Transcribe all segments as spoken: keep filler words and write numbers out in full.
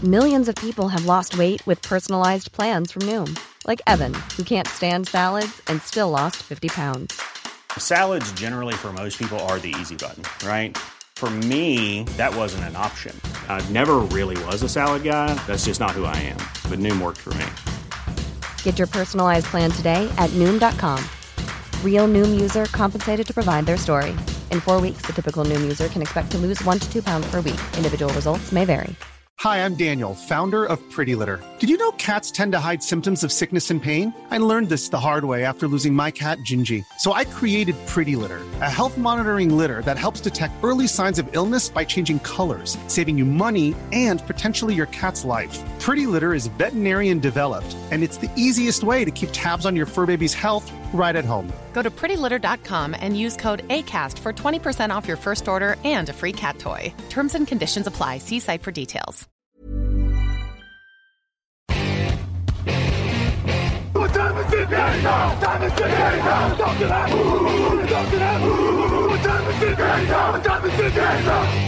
Millions of people have lost weight with personalized plans from Noom. Like Evan, who can't stand salads and still lost fifty pounds. Salads generally for most people are the easy button, right? For me, that wasn't an option. I never really was a salad guy. That's just not who I am. But Noom worked for me. Get your personalized plan today at Noom dot com. Real Noom user compensated to provide their story. In four weeks, the typical Noom user can expect to lose one to two pounds per week. Individual results may vary. Hi, I'm Daniel, founder of Pretty Litter. Did you know cats tend to hide symptoms of sickness and pain? I learned this the hard way after losing my cat, Gingy. So I created Pretty Litter, a health monitoring litter that helps detect early signs of illness by changing colors, saving you money and potentially your cat's life. Pretty Litter is veterinarian developed, and it's the easiest way to keep tabs on your fur baby's health right at home. Go to pretty litter dot com and use code ACAST for twenty percent off your first order and a free cat toy. Terms and conditions apply. See site for details. What time is it now? Time is it now? Talk to that. Talk to that. What time is it now? What time is it now?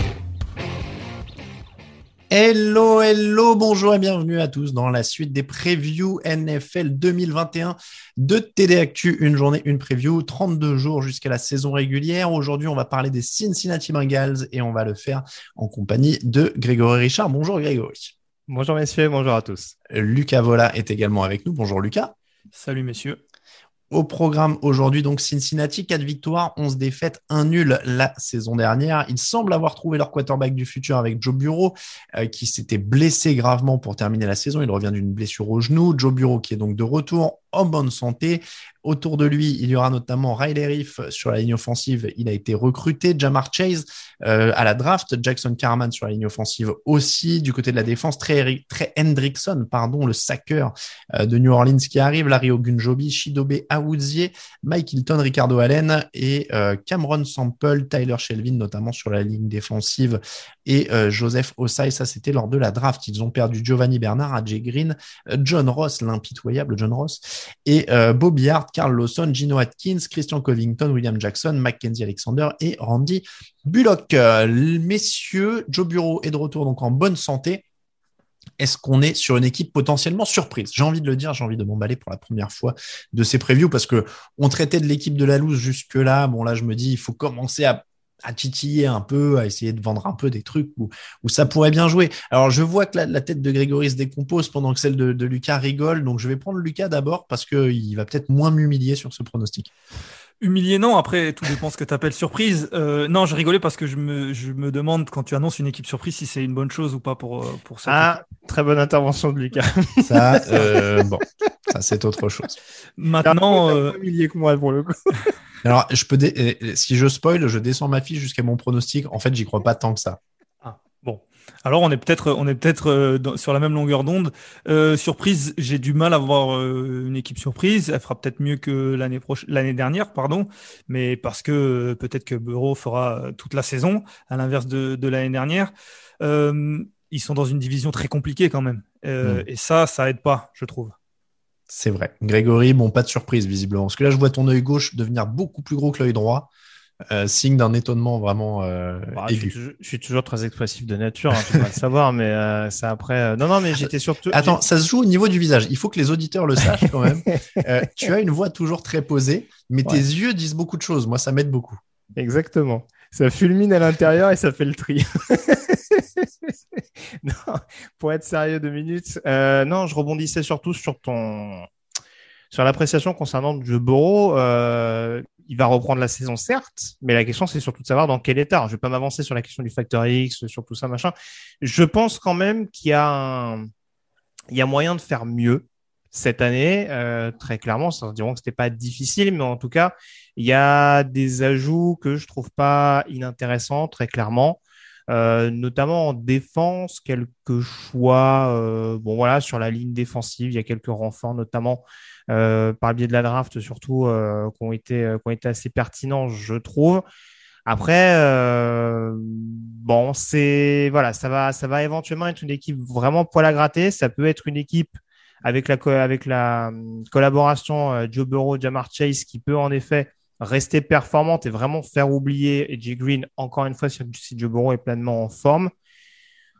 Hello, hello, bonjour et bienvenue à tous dans la suite des previews N F L deux mille vingt et un de T D Actu. Une journée, une preview, trente-deux jours jusqu'à la saison régulière. Aujourd'hui, on va parler des Cincinnati Bengals et on va le faire en compagnie de Grégory Richard. Bonjour Grégory. Bonjour messieurs, bonjour à tous. Lucas Vola est également avec nous. Bonjour Lucas. Salut messieurs. Au programme aujourd'hui, donc Cincinnati, quatre victoires, onze défaites, un nul la saison dernière. Ils semblent avoir trouvé leur quarterback du futur avec Joe Burrow, euh, qui s'était blessé gravement pour terminer la saison. Il revient d'une blessure au genou. Joe Burrow qui est donc de retour en bonne santé. Autour de lui, il y aura notamment Riley Reiff sur la ligne offensive. Il a été recruté. Jamar Chase euh, à la draft. Jackson Carman sur la ligne offensive aussi. Du côté de la défense, Trey, Trey Hendrickson, pardon, le saqueur euh, de New Orleans qui arrive. Larry Ogunjobi, Chidobe Awuzie, Mike Hilton, Ricardo Allen et euh, Cameron Sample, Tyler Shelvin notamment sur la ligne défensive et euh, Joseph Ossai. Ça, c'était lors de la draft. Ils ont perdu Giovanni Bernard, A J Green, John Ross, l'impitoyable John Ross, et euh, Bobby Hart, Carl Lawson, Gino Atkins, Christian Covington, William Jackson, Mackenzie Alexander et Randy Bullock. Euh, messieurs, Joe Burrow est de retour donc en bonne santé. Est-ce qu'on est sur une équipe potentiellement surprise? J'ai envie de le dire, j'ai envie de m'emballer pour la première fois de ces previews parce que on traitait de l'équipe de la loose jusque-là. Bon, là, je me dis, il faut commencer à à titiller un peu, à essayer de vendre un peu des trucs où, où ça pourrait bien jouer. Alors, je vois que la, la tête de Grégory se décompose pendant que celle de, de Lucas rigole. Donc, je vais prendre Lucas d'abord parce qu'il va peut-être moins m'humilier sur ce pronostic. Humilié, non. Après, tout dépend ce que tu appelles surprise. Euh, non, je rigolais parce que je me, je me demande quand tu annonces une équipe surprise si c'est une bonne chose ou pas pour, pour ça. Ah, très bonne intervention de Lucas. Ça, euh, bon, ça, c'est autre chose. Maintenant, euh... moins humilié que moi pour le coup. Alors, je peux dé- si je spoil, je descends ma fiche jusqu'à mon pronostic. En fait, j'y crois pas tant que ça. Ah, bon. Alors, on est peut-être, on est peut-être euh, dans, sur la même longueur d'onde. Euh, surprise, j'ai du mal à voir euh, une équipe surprise. Elle fera peut-être mieux que l'année prochaine, l'année dernière, pardon. Mais parce que euh, peut-être que Burrow fera toute la saison, à l'inverse de, de l'année dernière. Euh, ils sont dans une division très compliquée quand même. Euh, mmh. Et ça, ça aide pas, je trouve. C'est vrai. Grégory, bon, pas de surprise, visiblement. Parce que là, je vois ton œil gauche devenir beaucoup plus gros que l'œil droit. Euh, signe d'un étonnement vraiment euh, bah, aigu. Je suis, je suis toujours très expressif de nature, hein, tu dois le savoir, mais euh, c'est après... Euh... Non, non, mais j'étais surtout... Attends, ça se joue au niveau du visage. Il faut que les auditeurs le sachent quand même. euh, tu as une voix toujours très posée, mais ouais. Tes yeux disent beaucoup de choses. Moi, ça m'aide beaucoup. Exactement. Ça fulmine à l'intérieur et ça fait le tri. Non, pour être sérieux deux minutes, euh, non, je rebondissais surtout sur ton, sur l'appréciation concernant Joe Burrow. Euh, il va reprendre la saison, certes, mais la question c'est surtout de savoir dans quel état. Je ne vais pas m'avancer sur la question du facteur X, sur tout ça, machin. Je pense quand même qu'il y a un, il y a moyen de faire mieux cette année. Euh, très clairement, ça diront que c'était pas difficile, mais en tout cas, il y a des ajouts que je trouve pas inintéressants, très clairement. Euh, notamment en défense, quelques choix euh, bon voilà sur la ligne défensive, il y a quelques renforts notamment euh, par le biais de la draft surtout euh, qui ont été euh, qui ont été assez pertinents, je trouve. Après euh, bon c'est voilà ça va ça va éventuellement être une équipe vraiment poil à gratter. Ça peut être une équipe avec la co- avec la euh, collaboration euh, Joe Burrow, Jamar Chase qui peut en effet rester performante et vraiment faire oublier A J Green, encore une fois, si Joe Burrow est pleinement en forme.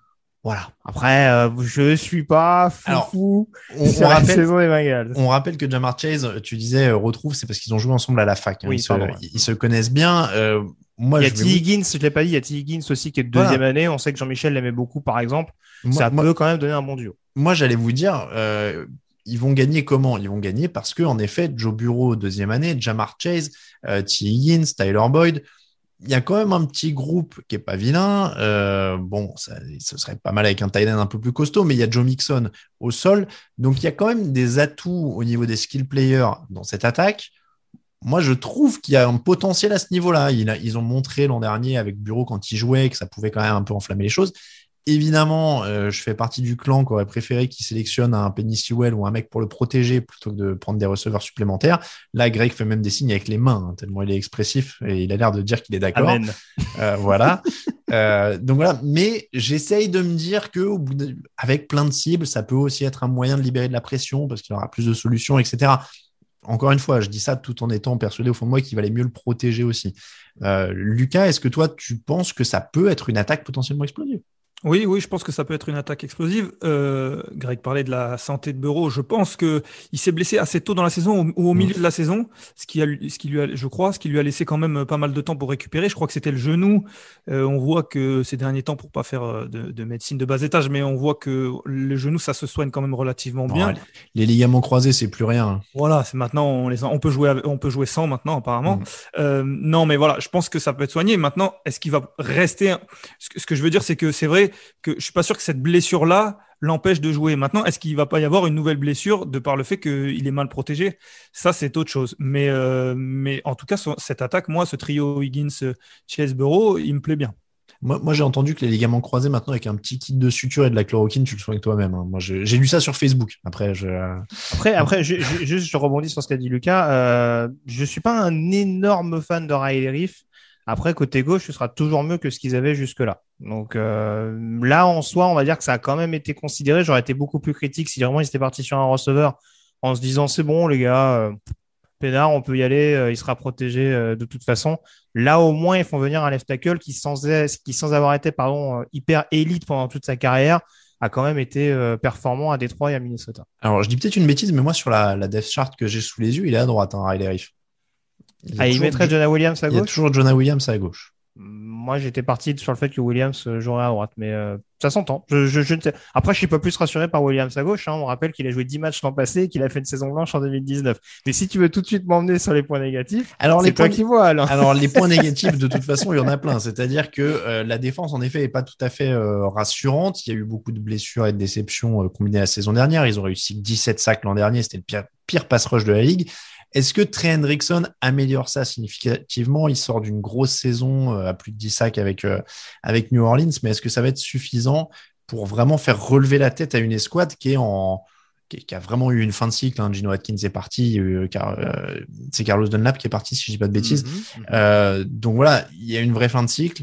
Voilà. Après, euh, je suis pas fou Alors, fou on, sur on la rappelle, saison des Bengals. on rappelle que Jamar Chase, tu disais euh, retrouve, c'est parce qu'ils ont joué ensemble à la fac. Hein. Oui, ils, se, pardon, ouais. ils se connaissent bien. Euh, moi, il y a je T. vais Higgins, je l'ai pas dit, il y a T. Higgins aussi qui est de deuxième Voilà. année. On sait que Jean-Michel l'aimait beaucoup, par exemple. Moi, Ça moi- peut quand même donner un bon duo. Moi, j'allais vous dire, euh, ils vont gagner comment? Ils vont gagner parce que, en effet, Joe Burrow, deuxième année, Jamar Chase, euh, T. Higgins, Tyler Boyd, il y a quand même un petit groupe qui est pas vilain. Euh, bon, ça, ce serait pas mal avec un tight end un peu plus costaud, mais il y a Joe Mixon au sol. Donc, il y a quand même des atouts au niveau des skill players dans cette attaque. Moi, je trouve qu'il y a un potentiel à ce niveau-là. Il a- ils ont montré l'an dernier avec Burrow quand il jouait que ça pouvait quand même un peu enflammer les choses. Évidemment, euh, je fais partie du clan qui aurait préféré qu'il sélectionne un Penny Sewell ou un mec pour le protéger plutôt que de prendre des receveurs supplémentaires. Là, Greg fait même des signes avec les mains, hein, tellement il est expressif et il a l'air de dire qu'il est d'accord. Amen. Euh, voilà. Euh, donc voilà. Mais j'essaye de me dire que au bout de- avec plein de cibles, ça peut aussi être un moyen de libérer de la pression parce qu'il y aura plus de solutions, et cetera. Encore une fois, je dis ça tout en étant persuadé au fond de moi qu'il valait mieux le protéger aussi. Euh, Lucas, est-ce que toi, tu penses que ça peut être une attaque potentiellement explosive? Oui, oui, je pense que ça peut être une attaque explosive. Euh, Greg parlait de la santé de Burrow. Je pense que il s'est blessé assez tôt dans la saison ou au milieu de la saison, ce qui a, ce qui lui a, je crois, ce qui lui a laissé quand même pas mal de temps pour récupérer. Je crois que c'était le genou. Euh, on voit que ces derniers temps, pour pas faire de, de médecine de bas étage, mais on voit que le genou, ça se soigne quand même relativement bien. Non, les, les ligaments croisés, c'est plus rien. Voilà, c'est maintenant on les a- on peut jouer avec- on peut jouer sans maintenant apparemment. Mm. Euh, non, mais voilà, je pense que ça peut être soigné. Maintenant, est-ce qu'il va rester ce que, ce que je veux dire, c'est que c'est vrai que je suis pas sûr que cette blessure-là l'empêche de jouer. Maintenant, est-ce qu'il va pas y avoir une nouvelle blessure de par le fait qu'il est mal protégé? Ça, c'est autre chose. Mais euh, mais en tout cas, so- cette attaque, moi, ce trio Higgins, Chase, Burrow, il me plaît bien. Moi, moi, j'ai entendu que les ligaments croisés, maintenant, avec un petit kit de suture et de la chloroquine, tu le soignes toi-même. Hein. Moi, je- j'ai lu ça sur Facebook. Après, je... Après, après, je, je- juste, je rebondis sur ce qu'a dit Lucas. Euh, je suis pas un énorme fan de Riley Reef. Après, côté gauche, ce sera toujours mieux que ce qu'ils avaient jusque-là. Donc euh, là, en soi, on va dire que ça a quand même été considéré. J'aurais été beaucoup plus critique si vraiment ils étaient partis sur un receveur en se disant c'est bon, les gars, euh, Pénard, on peut y aller, euh, il sera protégé euh, de toute façon. Là, au moins, ils font venir un left tackle qui, sans, qui, sans avoir été pardon, euh, hyper élite pendant toute sa carrière, a quand même été euh, performant à Détroit et à Minnesota. Alors, je dis peut-être une bêtise, mais moi, sur la, la depth chart que j'ai sous les yeux, il est à droite, hein, Riley Reef. Il, Ah, il mettrait Jonah Williams à il y a gauche? toujours Jonah Williams à gauche. Moi, j'étais parti sur le fait que Williams jouerait à droite, mais euh, ça s'entend. Je, je, je ne sais... Après, je suis pas plus rassuré par Williams à gauche. Hein. On rappelle qu'il a joué dix matchs l'an passé et qu'il a fait une saison blanche en deux mille dix-neuf. Mais si tu veux tout de suite m'emmener sur les points négatifs, Alors, c'est les toi points... qui vois, Alain. Alors, les points négatifs, de toute façon, il y en a plein. C'est-à-dire que euh, la défense, en effet, est pas tout à fait euh, rassurante. Il y a eu beaucoup de blessures et de déceptions euh, combinées la saison dernière. Ils ont réussi dix-sept sacs l'an dernier. C'était le pire, pire pass rush de la ligue. Est-ce que Trey Hendrickson améliore ça significativement? Il sort d'une grosse saison euh, à plus de dix sacs avec, euh, avec New Orleans, mais est-ce que ça va être suffisant pour vraiment faire relever la tête à une escouade qui est en qui, qui a vraiment eu une fin de cycle? Hein. Gino Atkins est parti, euh, car, euh, c'est Carlos Dunlap qui est parti, si je dis pas de bêtises. Mm-hmm, mm-hmm. Euh, donc voilà, il y a une vraie fin de cycle.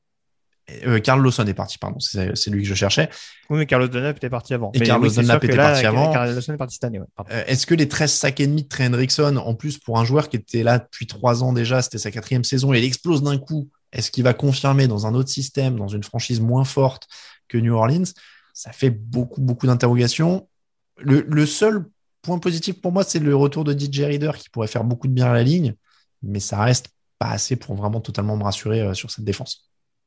Euh, Carl Lawson est parti, pardon, c'est, c'est lui que je cherchais. Oui, mais Carlos Dunlap était parti avant. Et mais Carlos oui, Dunlap était là, parti avant. Carlos Lawson est parti cette année. Ouais. Euh, est-ce que les treize sacs et demi de Trey Hendrickson, en plus pour un joueur qui était là depuis trois ans déjà, c'était sa quatrième saison et il explose d'un coup, est-ce qu'il va confirmer dans un autre système, dans une franchise moins forte que New Orleans? Ça fait beaucoup, beaucoup d'interrogations. Le, le seul point positif pour moi, c'est le retour de D J Reader qui pourrait faire beaucoup de bien à la ligne, mais ça reste pas assez pour vraiment totalement me rassurer euh, sur cette défense.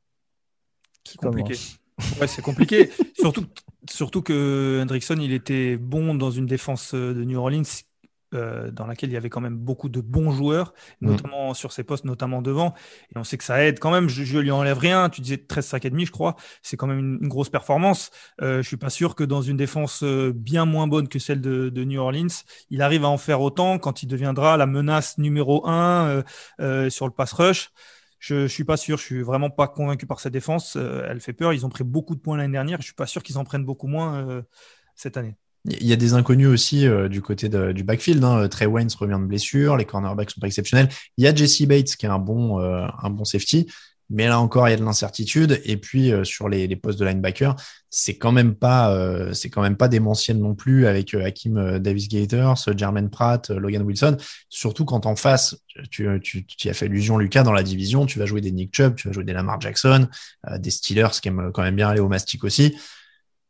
C'est compliqué. Ouais, c'est compliqué. surtout, surtout que Hendrickson, il était bon dans une défense de New Orleans euh, dans laquelle il y avait quand même beaucoup de bons joueurs, notamment mmh. sur ses postes, notamment devant. Et on sait que ça aide quand même. Je ne lui enlève rien. Tu disais treize sacs et demi, je crois. C'est quand même une, une grosse performance. Euh, je suis pas sûr que dans une défense bien moins bonne que celle de, de New Orleans, il arrive à en faire autant quand il deviendra la menace numéro un euh, euh, sur le pass rush. Je, je suis pas sûr, je suis vraiment pas convaincu par cette défense. Euh, elle fait peur. Ils ont pris beaucoup de points l'année dernière. Je suis pas sûr qu'ils en prennent beaucoup moins euh, cette année. Il y a des inconnus aussi euh, du côté de, du backfield. Hein. Trey Waynes revient de blessure, les cornerbacks sont pas exceptionnels. Il y a Jesse Bates qui est un bon, euh, un bon safety, mais là encore il y a de l'incertitude. Et puis euh, sur les, les postes de linebacker, c'est quand même pas, euh, c'est quand même pas démentiel non plus avec euh, Hakeem euh, Davis-Gators, Jermaine Pratt, euh, Logan Wilson. Surtout quand en face, tu, tu, tu y as fait allusion Lucas dans la division, tu vas jouer des Nick Chubb, tu vas jouer des Lamar Jackson, euh, des Steelers qui aiment quand même bien aller au mastic aussi.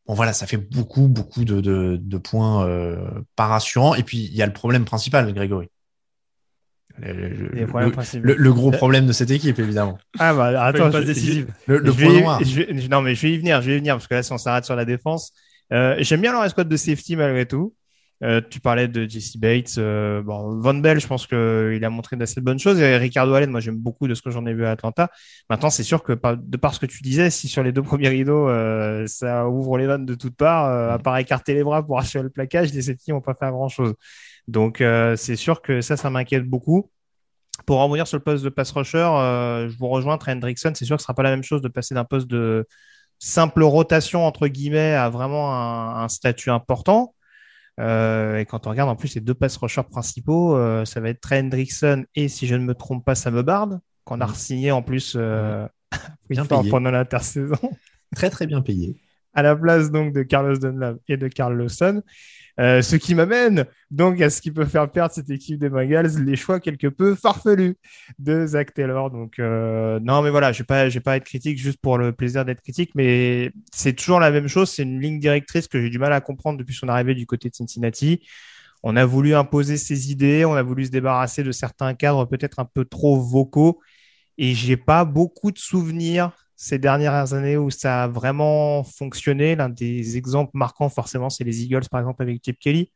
bon, voilà, ça fait beaucoup, beaucoup de, de, de points euh, pas rassurants. Et puis, il y a le problème principal, Grégory. Le, le, le, le, le gros problème de cette équipe, évidemment. Ah bah attends, pas je, décisive. Je, le, le je point vais, noir. Je vais, non mais je vais y venir, je vais y venir parce que là si on s'arrête sur la défense, euh, j'aime bien leur escouade de safety malgré tout. Euh, tu parlais de Jesse Bates, euh, bon Von Bell, je pense que il a montré d'assez bonnes choses. Et Ricardo Allen, moi j'aime beaucoup de ce que j'en ai vu à Atlanta. Maintenant c'est sûr que de par ce que tu disais, si sur les deux premiers rideaux euh, ça ouvre les vannes de toutes parts, euh, à part écarter les bras pour assurer le plaquage, les safety vont pas faire grand chose. Donc euh, c'est sûr que ça, ça m'inquiète beaucoup. Pour rebondir sur le poste de pass rusher, euh, je vous rejoins, Trey Hendrickson. C'est sûr que ce sera pas la même chose de passer d'un poste de simple rotation entre guillemets à vraiment un, un statut important. Euh, et quand on regarde en plus les deux pass rushers principaux, euh, ça va être Trey Hendrickson et si je ne me trompe pas, Sam Hubbard, qu'on a re-signé en plus euh, bien payé. pendant l'intersaison. Très très bien payé. À la place donc de Carlos Dunlap et de Carl Lawson. Euh, ce qui m'amène donc à ce qui peut faire perdre cette équipe des Bengals, les choix quelque peu farfelus de Zach Taylor. Donc euh, non, mais voilà, je vais pas, je vais pas être critique juste pour le plaisir d'être critique, mais c'est toujours la même chose. C'est une ligne directrice que j'ai du mal à comprendre depuis son arrivée du côté de Cincinnati. On a voulu imposer ses idées, on a voulu se débarrasser de certains cadres peut-être un peu trop vocaux, et j'ai pas beaucoup de souvenirs ces dernières années où ça a vraiment fonctionné. L'un des exemples marquants, forcément, c'est les Eagles, par exemple, avec Chip Kelly.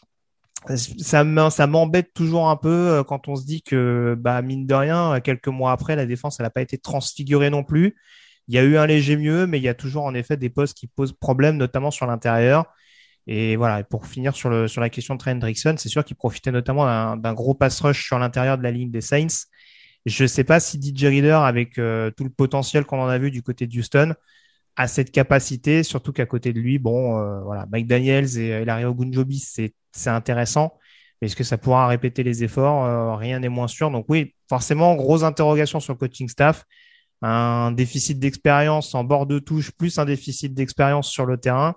Ça m'embête toujours un peu quand on se dit que, bah, mine de rien, quelques mois après, la défense, elle n'a pas été transfigurée non plus. Il y a eu un léger mieux, mais il y a toujours, en effet, des postes qui posent problème, notamment sur l'intérieur. Et voilà, et pour finir sur, le, sur la question de Trey Hendrickson, c'est sûr qu'il profitait notamment d'un, d'un gros pass rush sur l'intérieur de la ligne des Saints. Je ne sais pas si D J Reader, avec euh, tout le potentiel qu'on en a vu du côté de Houston, a cette capacité, surtout qu'à côté de lui, bon, euh, voilà, Mike Daniels et, et Larry Ogunjobi, c'est, c'est intéressant. Mais est-ce que ça pourra répéter les efforts? euh, Rien n'est moins sûr. Donc oui, forcément, grosse interrogation sur le coaching staff. Un déficit d'expérience en bord de touche, plus un déficit d'expérience sur le terrain.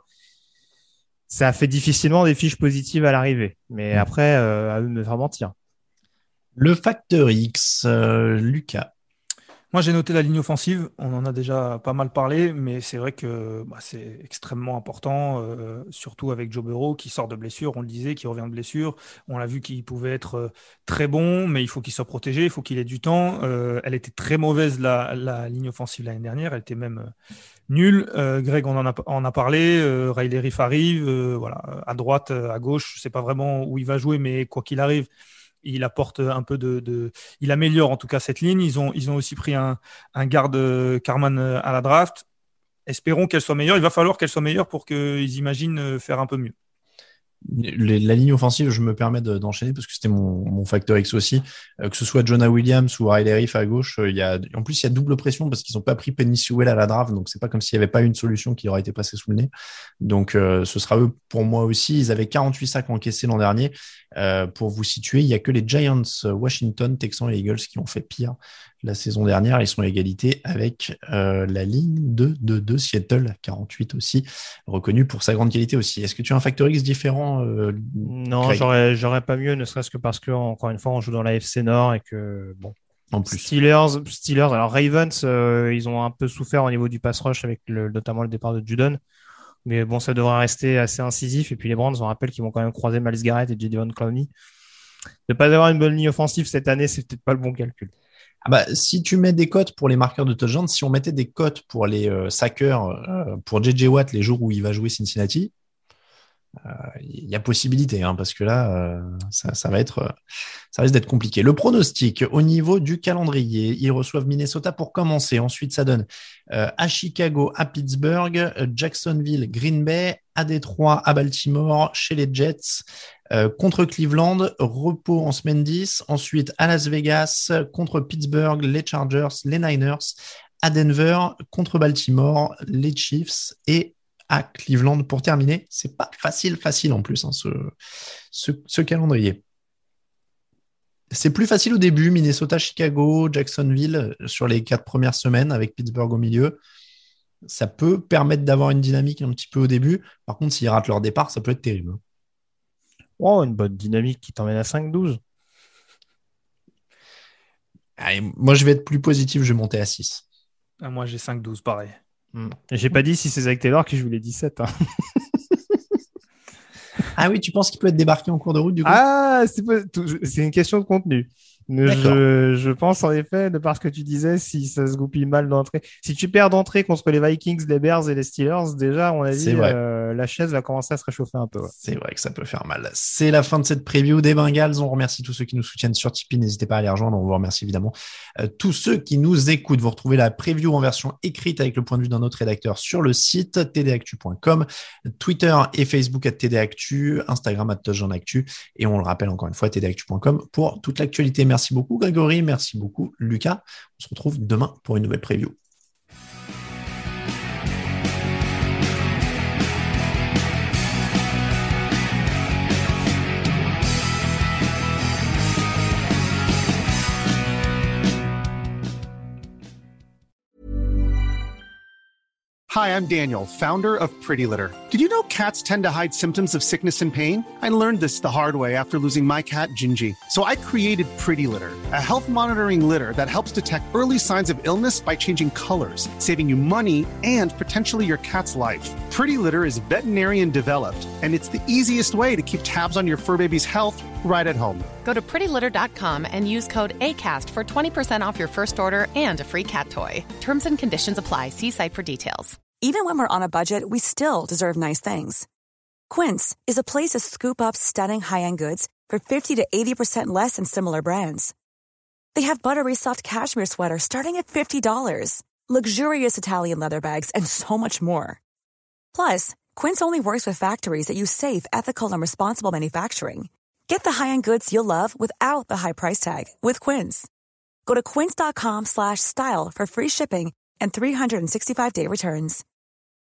Ça fait difficilement des fiches positives à l'arrivée. Mais après, euh, à eux de me faire mentir. Le facteur X, euh, Lucas. Moi, j'ai noté la ligne offensive. On en a déjà pas mal parlé, mais c'est vrai que bah, c'est extrêmement important, euh, surtout avec Joe Burrow qui sort de blessure, on le disait, qui revient de blessure. On l'a vu qu'il pouvait être euh, très bon, mais il faut qu'il soit protégé, il faut qu'il ait du temps. Euh, elle était très mauvaise, la, la ligne offensive l'année dernière. Elle était même euh, nulle. Euh, Greg, on en a, en a parlé. Euh, Riley Reef arrive. Euh, voilà, à droite, à gauche, je sais pas vraiment où il va jouer, mais quoi qu'il arrive, il apporte un peu de, de, il améliore en tout cas cette ligne. Ils ont, ils ont aussi pris un, un garde Carman à la draft. Espérons qu'elle soit meilleure. Il va falloir qu'elle soit meilleure pour qu'ils imaginent faire un peu mieux. Les, la ligne offensive, je me permets de, d'enchaîner parce que c'était mon, mon facteur X aussi. Euh, que ce soit Jonah Williams ou Riley Reef à gauche, euh, il y a, en plus, il y a double pression parce qu'ils n'ont pas pris Penny Sewell à la draft. Donc, c'est pas comme s'il n'y avait pas une solution qui aurait été passée sous le nez. Donc, euh, ce sera eux pour moi aussi. Ils avaient quarante-huit sacs encaissés l'an dernier. Euh, pour vous situer, il y a que les Giants, Washington, Texans et Eagles qui ont fait pire la saison dernière. Ils sont à égalité avec euh, la ligne de, de, de Seattle, quarante-huit aussi, reconnu pour sa grande qualité aussi. Est-ce que tu as un facteur X différent euh, Non, j'aurais, j'aurais pas mieux, ne serait-ce que parce que, encore une fois, on joue dans la F C Nord et que, bon, en plus. Steelers, Steelers, alors Ravens, euh, ils ont un peu souffert au niveau du pass rush avec le, notamment le départ de Judon. Mais bon, ça devrait rester assez incisif. Et puis les Browns, on rappelle qu'ils vont quand même croiser Myles Garrett et Jadeveon Clowney. De pas avoir une bonne ligne offensive cette année, c'est peut-être pas le bon calcul. Ah bah, si tu mets des cotes pour les marqueurs de touchdown, si on mettait des cotes pour les euh, sackers, euh, pour J J Watt les jours où il va jouer Cincinnati, il euh, y a possibilité, hein, parce que là, euh, ça, ça va être, ça risque d'être compliqué. Le pronostic au niveau du calendrier, ils reçoivent Minnesota pour commencer. Ensuite, ça donne euh, à Chicago, à Pittsburgh, Jacksonville, Green Bay, à Détroit, à Baltimore, chez les Jets, euh, contre Cleveland, repos en semaine dix. Ensuite, à Las Vegas, contre Pittsburgh, les Chargers, les Niners, à Denver, contre Baltimore, les Chiefs et à Cleveland pour terminer. C'est pas facile, facile en plus, hein, ce, ce, ce calendrier. C'est plus facile au début, Minnesota, Chicago, Jacksonville, sur les quatre premières semaines avec Pittsburgh au milieu. Ça peut permettre d'avoir une dynamique un petit peu au début. Par contre, s'ils ratent leur départ, ça peut être terrible. Oh, une bonne dynamique qui t'emmène à cinq douze. Allez, moi, je vais être plus positif, je vais monter à six. Ah, moi, j'ai cinq douze, pareil. Mm. Et j'ai pas dit si c'est Zach Taylor qui joue les dix-sept. Hein. Ah oui, tu penses qu'il peut être débarqué en cours de route du coup? Ah, c'est, pas... c'est une question de contenu. Je, je pense en effet, de par ce que tu disais, si ça se goupille mal d'entrée. Si tu perds d'entrée contre les Vikings, les Bears et les Steelers, déjà, à mon avis, euh, la chaise va commencer à se réchauffer un peu. Ouais. C'est vrai que ça peut faire mal. C'est la fin de cette preview des Bengals. On remercie tous ceux qui nous soutiennent sur Tipeee. N'hésitez pas à les rejoindre. On vous remercie évidemment euh, tous ceux qui nous écoutent. Vous retrouvez la preview en version écrite avec le point de vue d'un autre rédacteur sur le site t d actu point com, Twitter et Facebook à T D Actu, Instagram à Touchdown Actu. Et on le rappelle encore une fois, t d actu point com pour toute l'actualité. Merci Merci beaucoup Grégory, merci beaucoup Lucas. On se retrouve demain pour une nouvelle preview. Hi, I'm Daniel, founder of Pretty Litter. Did you know cats tend to hide symptoms of sickness and pain? I learned this the hard way after losing my cat, Gingy. So I created Pretty Litter, a health monitoring litter that helps detect early signs of illness by changing colors, saving you money and potentially your cat's life. Pretty Litter is veterinarian developed, and it's the easiest way to keep tabs on your fur baby's health right at home. Go to pretty litter dot com and use code ACAST for twenty percent off your first order and a free cat toy. Terms and conditions apply. See site for details. Even when we're on a budget, we still deserve nice things. Quince is a place to scoop up stunning high-end goods for fifty to eighty percent less than similar brands. They have buttery soft cashmere sweaters starting at fifty dollars, luxurious Italian leather bags, and so much more. Plus, Quince only works with factories that use safe, ethical, and responsible manufacturing. Get the high-end goods you'll love without the high price tag with Quince. Go to quince dot com slash style for free shipping and three sixty-five day returns.